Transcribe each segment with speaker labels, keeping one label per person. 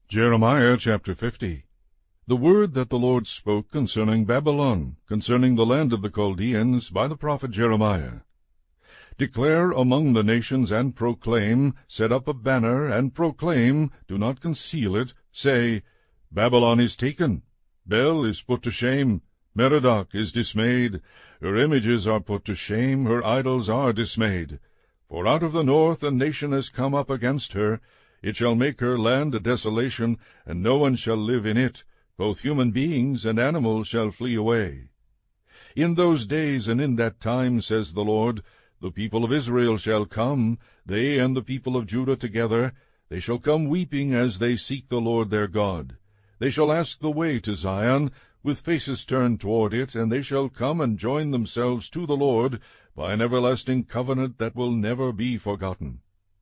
Speaker 1: Jeremiah chapter 50. The word that the Lord spoke concerning Babylon, concerning the land of the Chaldeans, by the prophet Jeremiah. Declare among the nations and proclaim, set up a banner and proclaim, do not conceal it, say, Babylon is taken, Bel is put to shame, Merodach is dismayed, her images are put to shame, her idols are dismayed. For out of the north a nation has come up against her, it shall make her land a desolation, and no one shall live in it, both human beings and animals shall flee away. In those days and in that time, says the Lord, the people of Israel shall come, they and the people of Judah together, they shall come weeping as they seek the Lord their God. They shall ask the way to Zion, with faces turned toward it, and they shall come and join themselves to the Lord by an everlasting covenant that will never be forgotten.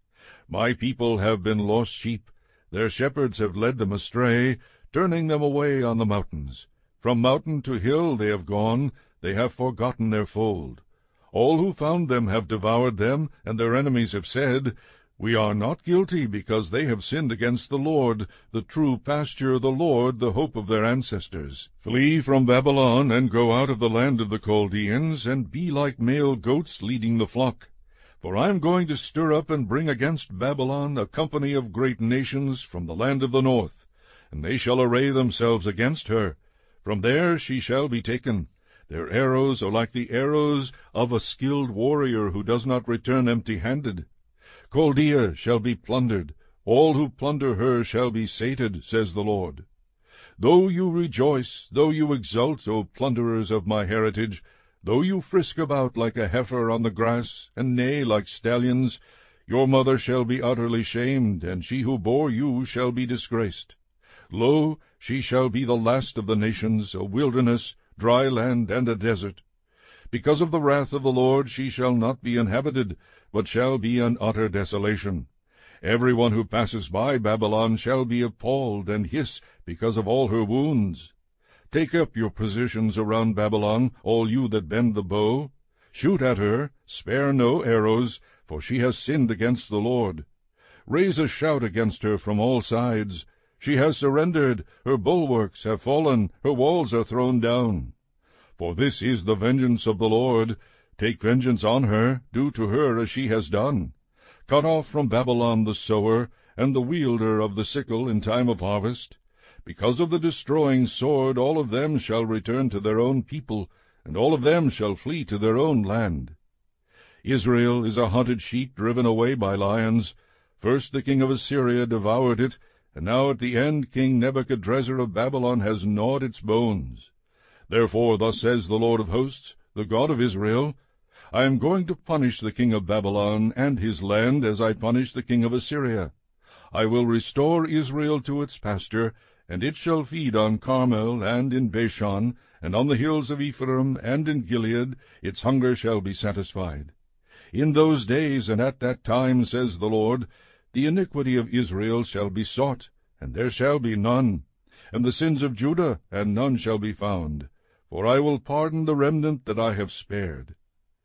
Speaker 1: My people have been lost sheep, their shepherds have led them astray, turning them away on the mountains. From mountain to hill they have gone, they have forgotten their fold. All who found them have devoured them, and their enemies have said, We are not guilty, because they have sinned against the Lord, the true pasture, the Lord, the hope of their ancestors. Flee from Babylon, and go out of the land of the Chaldeans, and be like male goats leading the flock. For I am going to stir up and bring against Babylon a company of great nations from the land of the north, and they shall array themselves against her. From there she shall be taken. Their arrows are like the arrows of a skilled warrior who does not return empty-handed. Chaldea shall be plundered, all who plunder her shall be sated, says the Lord. Though you rejoice, though you exult, O plunderers of my heritage, though you frisk about like a heifer on the grass, and neigh like stallions, your mother shall be utterly shamed, and she who bore you shall be disgraced. Lo, she shall be the last of the nations, a wilderness, dry land, and a desert. Because of the wrath of the Lord she shall not be inhabited, but shall be an utter desolation. Every one who passes by Babylon shall be appalled, and hiss because of all her wounds. Take up your positions around Babylon, all you that bend the bow. Shoot at her, spare no arrows, for she has sinned against the Lord. Raise a shout against her from all sides. She has surrendered, her bulwarks have fallen, her walls are thrown down. For this is the vengeance of the Lord. Take vengeance on her, do to her as she has done. Cut off from Babylon the sower, and the wielder of the sickle in time of harvest. Because of the destroying sword, all of them shall return to their own people, and all of them shall flee to their own land. Israel is a hunted sheep driven away by lions. First the king of Assyria devoured it, and now at the end King Nebuchadrezzar of Babylon has gnawed its bones. Therefore thus says the Lord of hosts, the God of Israel, I am going to punish the king of Babylon and his land as I punished the king of Assyria. I will restore Israel to its pasture, and it shall feed on Carmel and in Bashan, and on the hills of Ephraim and in Gilead its hunger shall be satisfied. In those days and at that time, says the Lord, the iniquity of Israel shall be sought, and there shall be none, and the sins of Judah, and none shall be found. For I will pardon the remnant that I have spared.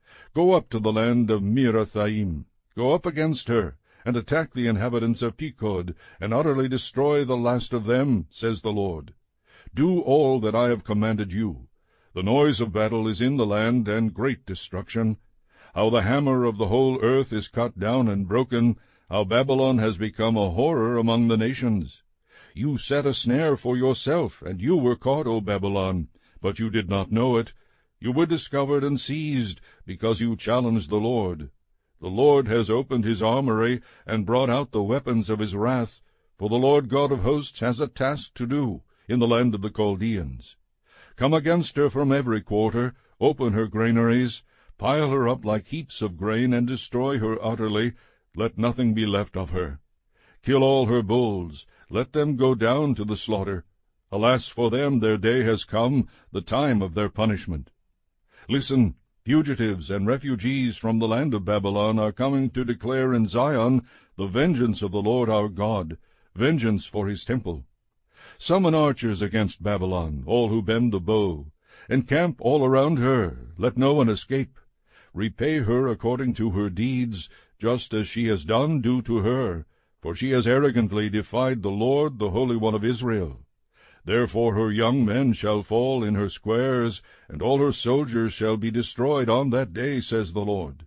Speaker 1: Go up to the land of Merathaim, go up against her, and attack the inhabitants of Pekod, and utterly destroy the last of them, says the Lord. Do all that I have commanded you. The noise of battle is in the land, and great destruction. How the hammer of the whole earth is cut down and broken, how Babylon has become a horror among the nations. You set a snare for yourself, and you were caught, O Babylon, but you did not know it. You were discovered and seized, because you challenged the Lord. The Lord has opened his armory, and brought out the weapons of his wrath, for the Lord God of hosts has a task to do in the land of the Chaldeans. Come against her from every quarter, open her granaries, pile her up like heaps of grain, and destroy her utterly, let nothing be left of her. Kill all her bulls, let them go down to the slaughter. Alas for them, their day has come, the time of their punishment. Listen, fugitives and refugees from the land of Babylon are coming to declare in Zion the vengeance of the Lord our God, vengeance for his temple. Summon archers against Babylon, all who bend the bow. Encamp all around her, let no one escape. Repay her according to her deeds, just as she has done, do to her. for she has arrogantly defied the Lord, the Holy One of Israel. Therefore her young men shall fall in her squares, and all her soldiers shall be destroyed on that day, says the Lord.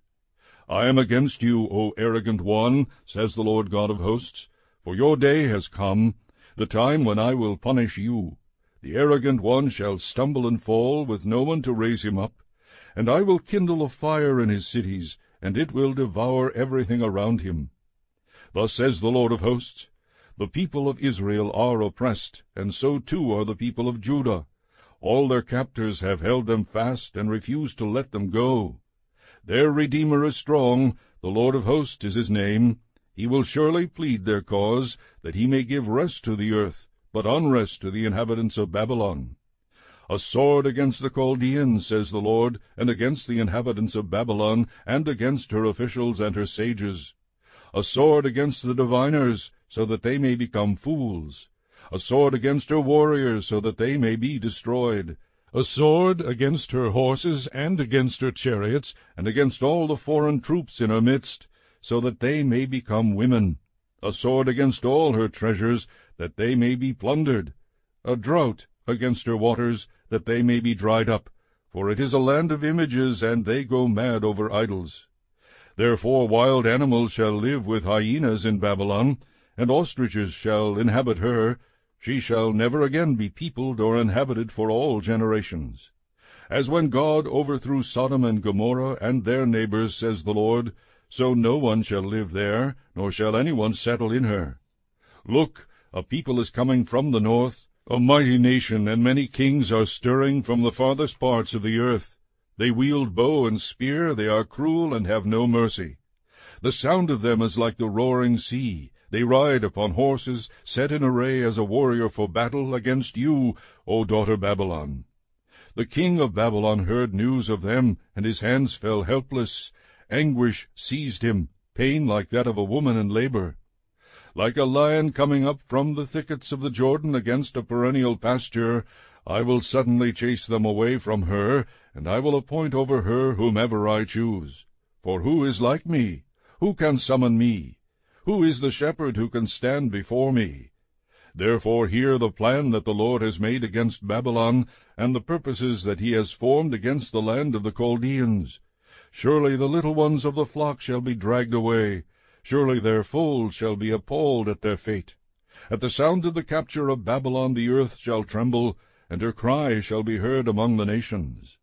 Speaker 1: I am against you, O arrogant one, says the Lord God of hosts, for your day has come, the time when I will punish you. The arrogant one shall stumble and fall, with no one to raise him up, and I will kindle a fire in his cities, and it will devour everything around him. Thus says the Lord of hosts, the people of Israel are oppressed, and so too are the people of Judah. All their captors have held them fast, and refused to let them go. Their Redeemer is strong, the Lord of hosts is his name. He will surely plead their cause, that he may give rest to the earth, but unrest to the inhabitants of Babylon. A sword against the Chaldeans, says the Lord, and against the inhabitants of Babylon, and against her officials and her sages. A sword against the diviners, so that they may become fools. A sword against her warriors, so that they may be destroyed. A sword against her horses, and against her chariots, and against all the foreign troops in her midst, so that they may become women. A sword against all her treasures, that they may be plundered. A drought against her waters, that they may be dried up. For it is a land of images, and they go mad over idols. Therefore wild animals shall live with hyenas in Babylon, and ostriches shall inhabit her. She shall never again be peopled or inhabited for all generations. As when God overthrew Sodom and Gomorrah and their neighbors, says the Lord, so no one shall live there, nor shall anyone settle in her. Look, a people is coming from the north, a mighty nation, and many kings are stirring from the farthest parts of the earth. They wield bow and spear, they are cruel and have no mercy. The sound of them is like the roaring sea. They ride upon horses, set in array as a warrior for battle against you, O daughter Babylon. The king of Babylon heard news of them, and his hands fell helpless. Anguish seized him, pain like that of a woman in labor. Like a lion coming up from the thickets of the Jordan against a perennial pasture, I will suddenly chase them away from her, and I will appoint over her whomever I choose. For who is like me? Who can summon me? Who is the shepherd who can stand before me? Therefore hear the plan that the Lord has made against Babylon, and the purposes that he has formed against the land of the Chaldeans. Surely the little ones of the flock shall be dragged away. Surely their folds shall be appalled at their fate. At the sound of the capture of Babylon the earth shall tremble, and her cry shall be heard among the nations.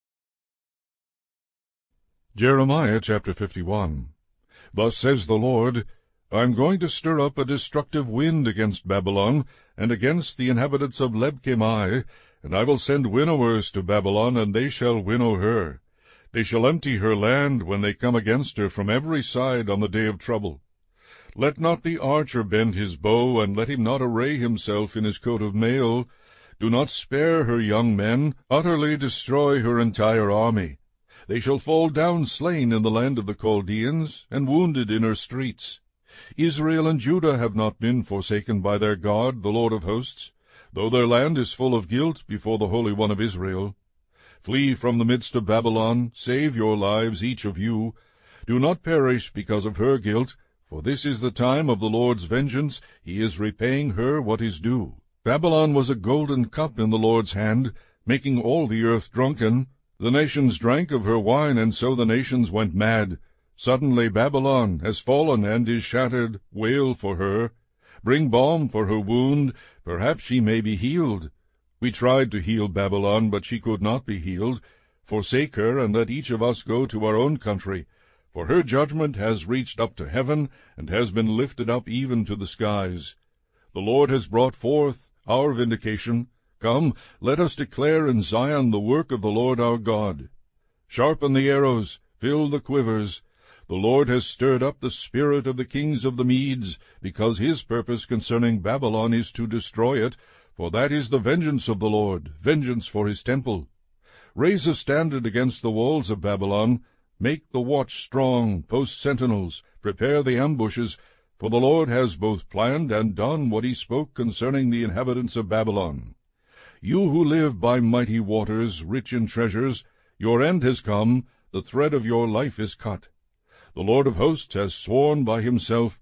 Speaker 1: Jeremiah chapter 51. Thus says the Lord, I am going to stir up a destructive wind against Babylon, and against the inhabitants of Lebchemai, and I will send winnowers to Babylon, and they shall winnow her. They shall empty her land when they come against her from every side on the day of trouble. Let not the archer bend his bow, and let him not array himself in his coat of mail. Do not spare her young men, utterly destroy her entire army. They shall fall down slain in the land of the Chaldeans, and wounded in her streets. Israel and Judah have not been forsaken by their God, the Lord of hosts, though their land is full of guilt before the Holy One of Israel. Flee from the midst of Babylon, save your lives, each of you. Do not perish because of her guilt, for this is the time of the Lord's vengeance. He is repaying her what is due. Babylon was a golden cup in the Lord's hand, making all the earth drunken. The nations drank of her wine, and so the nations went mad. Suddenly Babylon has fallen and is shattered. Wail for her. Bring balm for her wound. Perhaps she may be healed. We tried to heal Babylon, but she could not be healed. Forsake her, and let each of us go to our own country. For her judgment has reached up to heaven, and has been lifted up even to the skies. The Lord has brought forth our vindication. Come, let us declare in Zion the work of the Lord our God. Sharpen the arrows, fill the quivers. The Lord has stirred up the spirit of the kings of the Medes, because his purpose concerning Babylon is to destroy it, for that is the vengeance of the Lord, vengeance for his temple. Raise a standard against the walls of Babylon. Make the watch strong, post sentinels, prepare the ambushes, for the Lord has both planned and done what he spoke concerning the inhabitants of Babylon. You who live by mighty waters, rich in treasures, your end has come, the thread of your life is cut. The Lord of hosts has sworn by himself,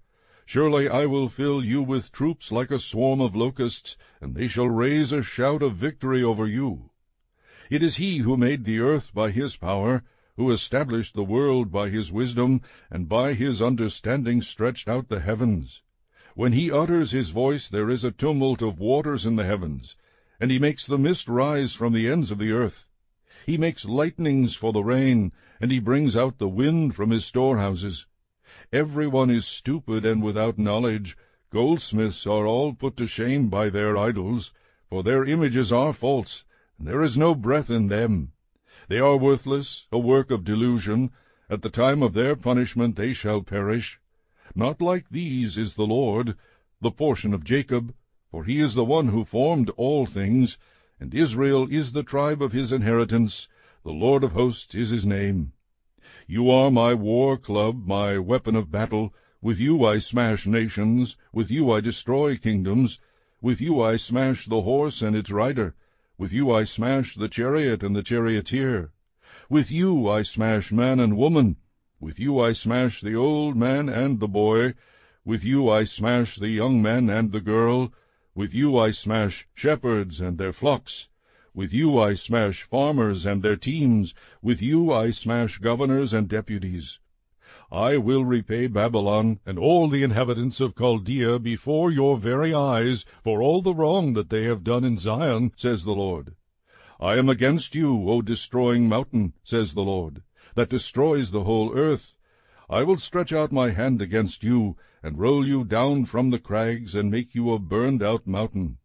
Speaker 1: Surely I will fill you with troops like a swarm of locusts, and they shall raise a shout of victory over you. It is he who made the earth by his power, who established the world by his wisdom, and by his understanding stretched out the heavens. When he utters his voice, there is a tumult of waters in the heavens, and he makes the mist rise from the ends of the earth. He makes lightnings for the rain, and he brings out the wind from his storehouses. Every one is stupid and without knowledge. Goldsmiths are all put to shame by their idols, for their images are false, and there is no breath in them. They are worthless, a work of delusion. At the time of their punishment they shall perish. Not like these is the Lord, the portion of Jacob, for he is the one who formed all things, and Israel is the tribe of his inheritance. The Lord of hosts is his name. You are my war club, my weapon of battle. With you I smash nations, with you I destroy kingdoms. With you I smash the horse and its rider. With you I smash the chariot and the charioteer. With you I smash man and woman. With you I smash the old man and the boy. With you I smash the young man and the girl. With you I smash shepherds and their flocks. With you I smash farmers and their teams. With you I smash governors and deputies. I will repay Babylon and all the inhabitants of Chaldea before your very eyes for all the wrong that they have done in Zion, says the Lord. I am against you, O destroying mountain, says the Lord, that destroys the whole earth. I will stretch out my hand against you, and roll you down from the crags, and make you a burned-out mountain.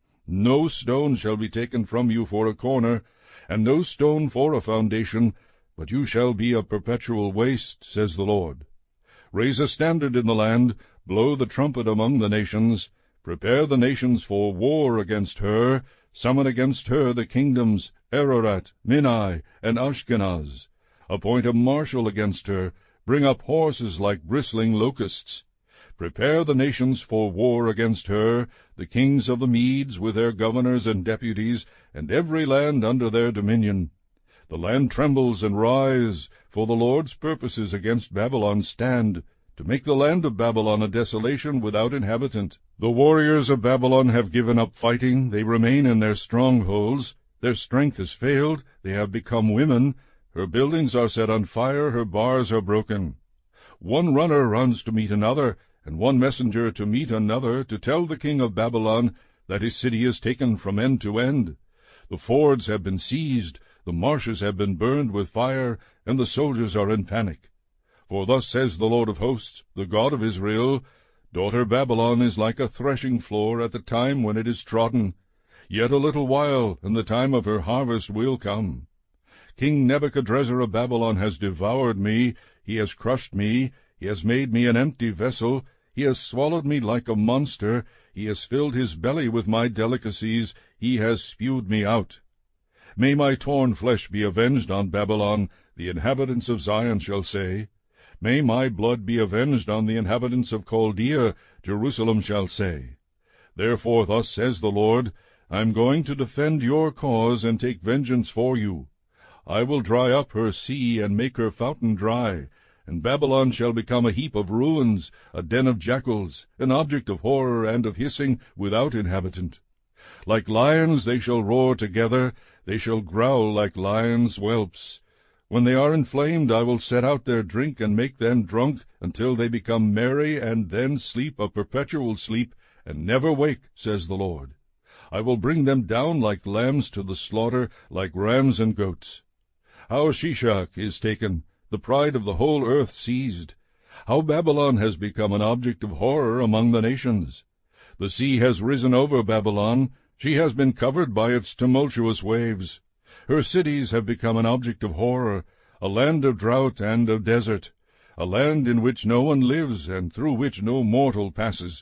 Speaker 1: No stone shall be taken from you for a corner, and no stone for a foundation, but you shall be a perpetual waste, says the Lord. Raise a standard in the land, blow the trumpet among the nations, prepare the nations for war against her, summon against her the kingdoms, Ararat, Minai, and Ashkenaz. Appoint a marshal against her, bring up horses like bristling locusts. Prepare the nations for war against her, the kings of the Medes with their governors and deputies, and every land under their dominion. The land trembles and writhes, for the Lord's purposes against Babylon stand, to make the land of Babylon a desolation without inhabitant. The warriors of Babylon have given up fighting, they remain in their strongholds. Their strength has failed, they have become women. Her buildings are set on fire, her bars are broken. One runner runs to meet another, and one messenger to meet another, to tell the king of Babylon that his city is taken from end to end. The fords have been seized, the marshes have been burned with fire, and the soldiers are in panic. For thus says the Lord of hosts, the God of Israel, Daughter Babylon is like a threshing floor at the time when it is trodden. Yet a little while, and the time of her harvest will come. King Nebuchadrezzar of Babylon has devoured me, he has crushed me, he has made me an empty vessel, he has swallowed me like a monster, he has filled his belly with my delicacies, he has spewed me out. May my torn flesh be avenged on Babylon, the inhabitants of Zion shall say. May my blood be avenged on the inhabitants of Chaldea, Jerusalem shall say. Therefore thus says the Lord, I am going to defend your cause and take vengeance for you. I will dry up her sea and make her fountain dry, and Babylon shall become a heap of ruins, a den of jackals, an object of horror and of hissing without inhabitant. Like lions they shall roar together, they shall growl like lions' whelps. When they are inflamed I will set out their drink and make them drunk, until they become merry, and then sleep a perpetual sleep, and never wake, says the Lord. I will bring them down like lambs to the slaughter, like rams and goats. How Shishak is taken, the pride of the whole earth seized. How Babylon has become an object of horror among the nations. The sea has risen over Babylon, she has been covered by its tumultuous waves. Her cities have become an object of horror, a land of drought and of desert, a land in which no one lives and through which no mortal passes.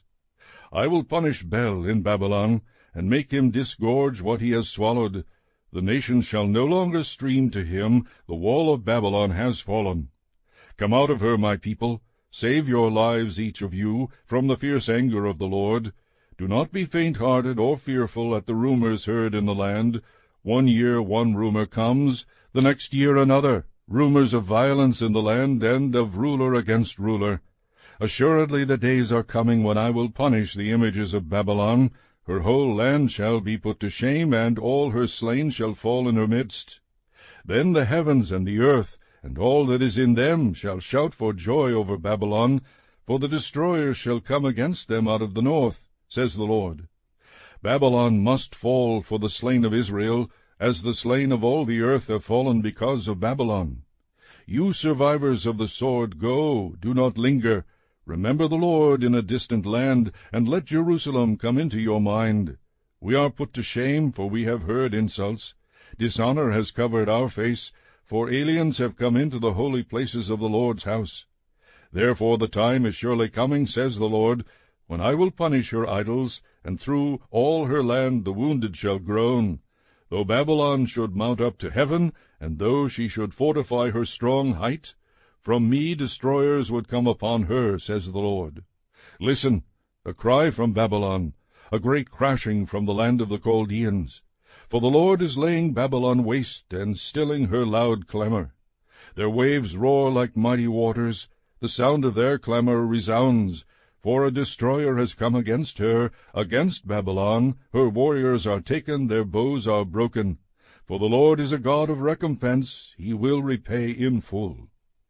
Speaker 1: I will punish Bel in Babylon, and make him disgorge what he has swallowed. The nations shall no longer stream to him, the wall of Babylon has fallen. Come out of her, my people, save your lives, each of you, from the fierce anger of the Lord. Do not be faint-hearted or fearful at the rumors heard in the land. 1 year 1 rumor comes, the next year another, rumors of violence in the land and of ruler against ruler. Assuredly the days are coming when I will punish the images of Babylon. Her whole land shall be put to shame, and all her slain shall fall in her midst. Then the heavens and the earth, and all that is in them, shall shout for joy over Babylon, for the destroyer shall come against them out of the north, says the Lord. Babylon must fall for the slain of Israel, as the slain of all the earth have fallen because of Babylon. You survivors of the sword, go, do not linger. Remember the Lord in a distant land, and let Jerusalem come into your mind. We are put to shame, for we have heard insults. Dishonor has covered our face, for aliens have come into the holy places of the Lord's house. Therefore the time is surely coming, says the Lord, when I will punish her idols, and through all her land the wounded shall groan. Though Babylon should mount up to heaven, and though she should fortify her strong height, from me destroyers would come upon her, says the Lord. Listen, a cry from Babylon, a great crashing from the land of the Chaldeans. For the Lord is laying Babylon waste, and stilling her loud clamor. Their waves roar like mighty waters, the sound of their clamor resounds. For a destroyer has come against her, against Babylon. Her warriors are taken, their bows are broken. For the Lord is a God of recompense, he will repay in full.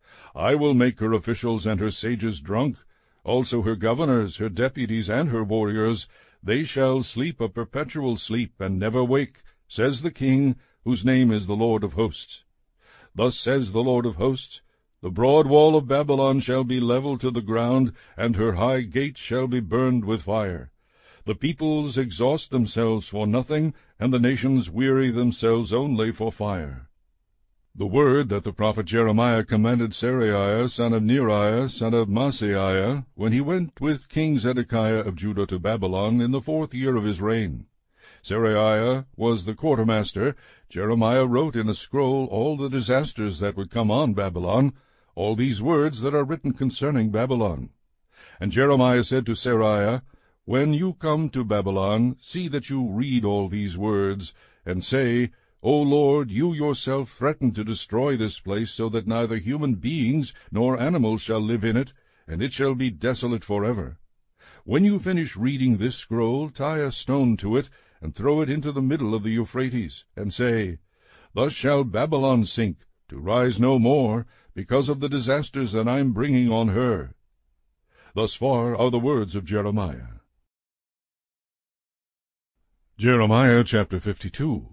Speaker 1: I will make her officials and her sages drunk, also her governors, her deputies, and her warriors. They shall sleep a perpetual sleep, and never wake, says the King, whose name is the Lord of hosts. Thus says the Lord of hosts, the broad wall of Babylon shall be leveled to the ground, and her high gates shall be burned with fire. The peoples exhaust themselves for nothing, and the nations weary themselves only for fire. The word that the prophet Jeremiah commanded Seraiah, son of Neriah, son of Maaseiah, when he went with King Zedekiah of Judah to Babylon in the 4th year of his reign. Seraiah was the quartermaster. Jeremiah wrote in a scroll all the disasters that would come on Babylon, all these words that are written concerning Babylon. And Jeremiah said to Seraiah, When you come to Babylon, see that you read all these words, and say, O Lord, you yourself threaten to destroy this place, so that neither human beings nor animals shall live in it, and it shall be desolate forever. When you finish reading this scroll, tie a stone to it, and throw it into the middle of the Euphrates, and say, Thus shall Babylon sink, to rise no more, because of the disasters that I am bringing on her. Thus far are the words of Jeremiah. Jeremiah chapter 52.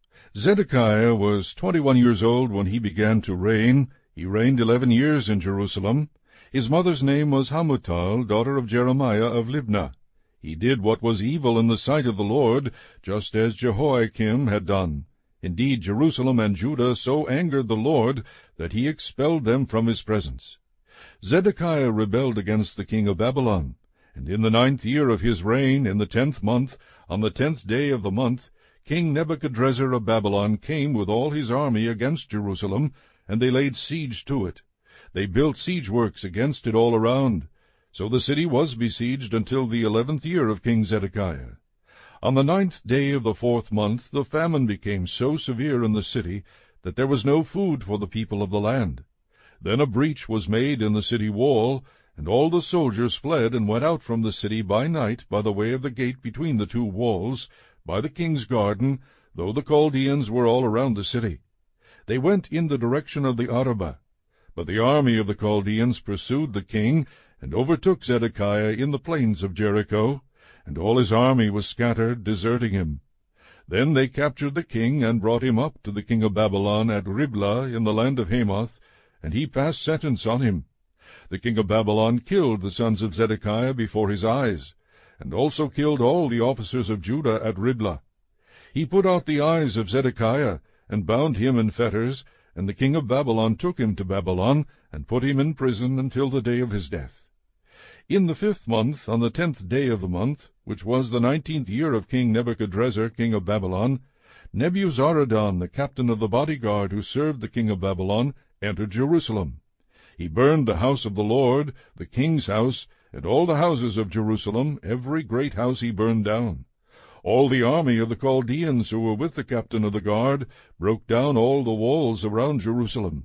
Speaker 1: Zedekiah was 21 years old when he began to reign. He reigned 11 years in Jerusalem. His mother's name was Hamutal, daughter of Jeremiah of Libnah. He did what was evil in the sight of the Lord, just as Jehoiakim had done. Indeed, Jerusalem and Judah so angered the Lord that he expelled them from his presence. Zedekiah rebelled against the king of Babylon, and in the 9th year of his reign, in the 10th month, on the 10th day of the month, King Nebuchadrezzar of Babylon came with all his army against Jerusalem, and they laid siege to it. They built siege works against it all around. So the city was besieged until the 11th year of King Zedekiah. On the 9th day of the 4th month the famine became so severe in the city that there was no food for the people of the land. Then a breach was made in the city wall, and all the soldiers fled and went out from the city by night by the way of the gate between the two walls, by the king's garden, though the Chaldeans were all around the city. They went in the direction of the Arabah. But the army of the Chaldeans pursued the king, and overtook Zedekiah in the plains of Jericho, and all his army was scattered, deserting him. Then they captured the king, and brought him up to the king of Babylon at Riblah in the land of Hamath, and he passed sentence on him. The king of Babylon killed the sons of Zedekiah before his eyes, and also killed all the officers of Judah at Riblah. He put out the eyes of Zedekiah, and bound him in fetters, and the king of Babylon took him to Babylon, and put him in prison until the day of his death. In the 5th month, on the 10th day of the month, which was the 19th year of King Nebuchadrezzar, king of Babylon, Nebuzaradan, the captain of the bodyguard who served the king of Babylon, entered Jerusalem. He burned the house of the Lord, the king's house, and all the houses of Jerusalem, every great house he burned down. All the army of the Chaldeans who were with the captain of the guard broke down all the walls around Jerusalem.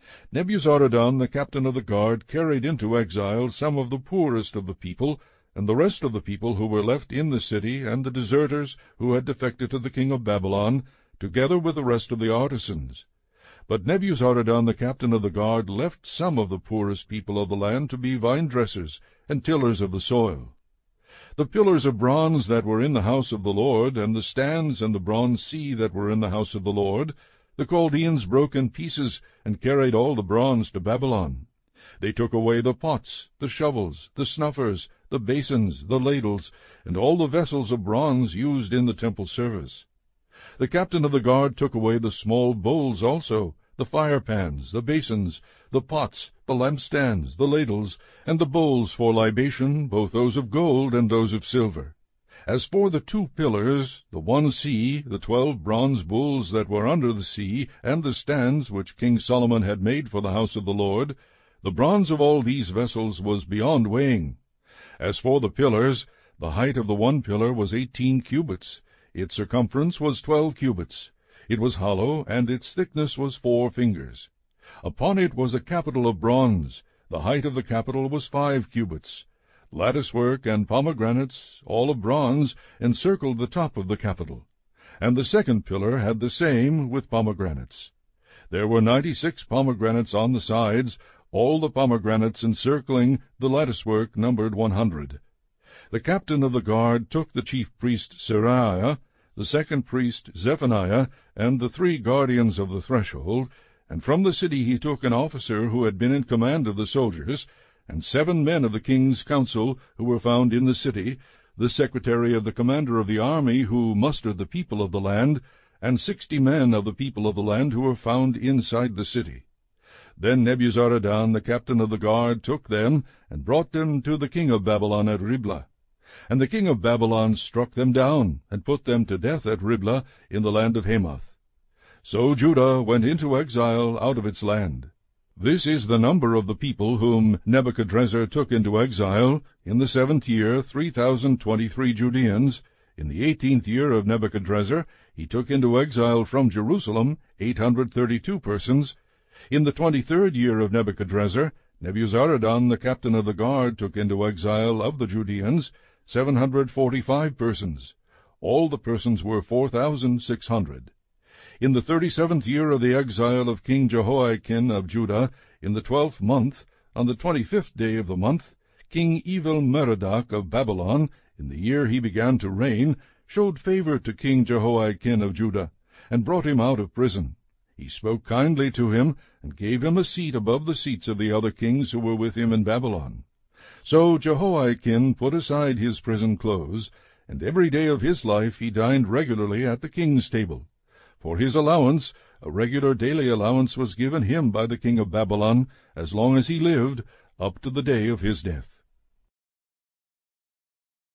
Speaker 1: Nebuzaradan, the captain of the guard, carried into exile some of the poorest of the people, and the rest of the people who were left in the city, and the deserters who had defected to the king of Babylon, together with the rest of the artisans. But Nebuzaradan, the captain of the guard, left some of the poorest people of the land to be vine-dressers and tillers of the soil. The pillars of bronze that were in the house of the Lord, and the stands and the bronze sea that were in the house of the Lord, the Chaldeans broke in pieces, and carried all the bronze to Babylon. They took away the pots, the shovels, the snuffers, the basins, the ladles, and all the vessels of bronze used in the temple service. The captain of the guard took away the small bowls also, the fire-pans, the basins, the pots, the lampstands, the ladles, and the bowls for libation, both those of gold and those of silver. As for the 2 pillars, the 1 sea, the 12 bronze bulls that were under the sea, and the stands which King Solomon had made for the house of the Lord, the bronze of all these vessels was beyond weighing. As for the pillars, the height of the 1 pillar was 18 cubits, its circumference was 12 cubits. It was hollow, and its thickness was 4 fingers. Upon it was a capital of bronze. The height of the capital was 5 cubits. Lattice-work and pomegranates, all of bronze, encircled the top of the capital. And the 2nd pillar had the same, with pomegranates. There were 96 pomegranates on the sides. All the pomegranates encircling the lattice-work numbered 100. The captain of the guard took the chief priest Seraiah, the 2nd priest Zephaniah, and the 3 guardians of the threshold, and from the city he took an officer who had been in command of the soldiers, and 7 men of the king's council who were found in the city, the secretary of the commander of the army who mustered the people of the land, and 60 men of the people of the land who were found inside the city. Then Nebuzaradan, the captain of the guard, took them, and brought them to the king of Babylon at Riblah. And the king of Babylon struck them down, and put them to death at Riblah in the land of Hamath. So Judah went into exile out of its land. This is the number of the people whom Nebuchadrezzar took into exile. In the 7th year 3,023 Judeans. In the 18th year of Nebuchadrezzar he took into exile from Jerusalem 832 persons. In the 23rd year of Nebuchadrezzar, Nebuzaradan, the captain of the guard, took into exile of the Judeans 745 persons. All the persons were 4,600. In the 37th year of the exile of King Jehoiachin of Judah, in the 12th month, on the 25th day of the month, King Evil-Merodach of Babylon, in the year he began to reign, showed favor to King Jehoiachin of Judah, and brought him out of prison. He spoke kindly to him, and gave him a seat above the seats of the other kings who were with him in Babylon. So Jehoiachin put aside his prison clothes, and every day of his life he dined regularly at the king's table. For his allowance, a regular daily allowance was given him by the king of Babylon, as long as he lived, up to the day of his death.